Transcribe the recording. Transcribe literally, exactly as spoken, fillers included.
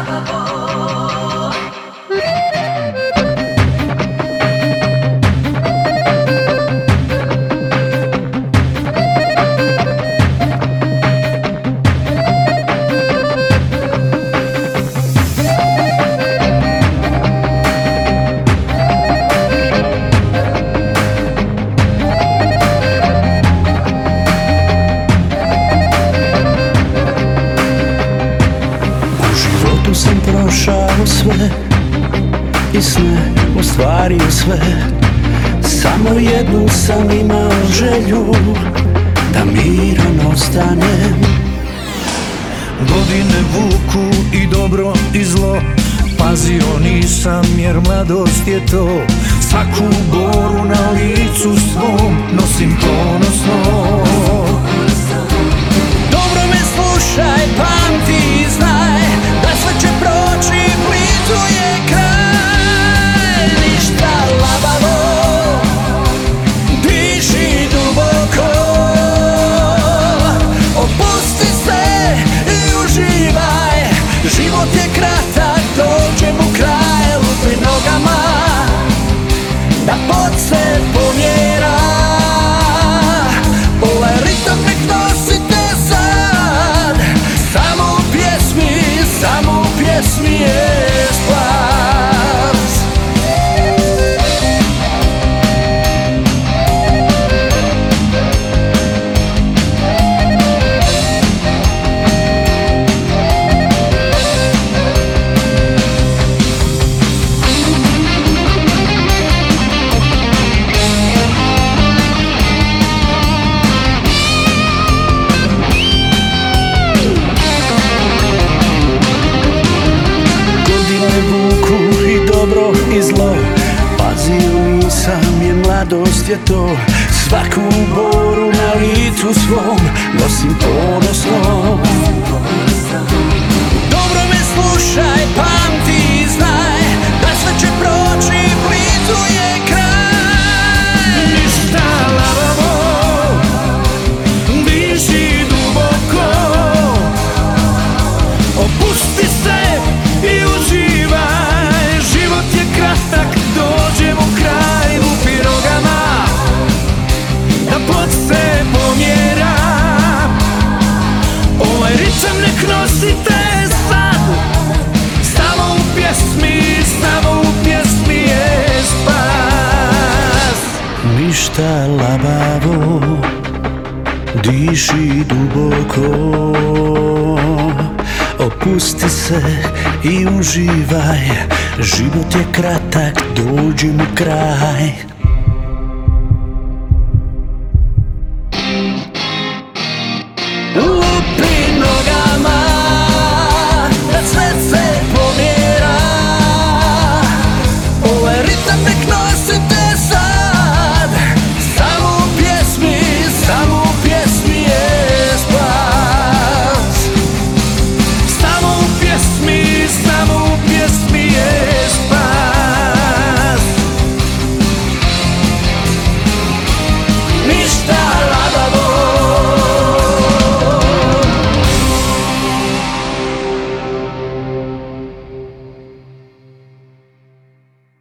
Sam prošao sve i sve ostvario sve. Samo jednu sam imao želju, da miran ostanem. Godine vuku i dobro i zlo, pazio nisam jer mladost je to. Svaku boru na licu svom nosim ponosno. Dobro me slušaj, pamti i znaj da sve će proći, blizu je kraj. Ništa labavo, diši duboko, opusti se i uživaj. Život je kratak, dođe mu kraj. Lupi nogama da pod se pomjera. Ovaj ritam nek nosite sad, samo u pjesmi, samo u pjesmi je spas. I zlo, pazio nisam jer mladost je to. Svaku boru na licu svom nosim ponosno. Dobro me slušaj, pamti i znaj da sve će proći, blizu je kraj. Ništa labavo, diši duboko, opusti se i uživaj. Život je kratak, dođe mu kraj. Lupi nogama da pod se pomjera. Ovaj ritam nek nosite sad, samo u pjesmi, samo u pjesmi je spas. Ništa labavo, diši duboko, opusti se i uživaj. Život je kratak, dođi mu kraj.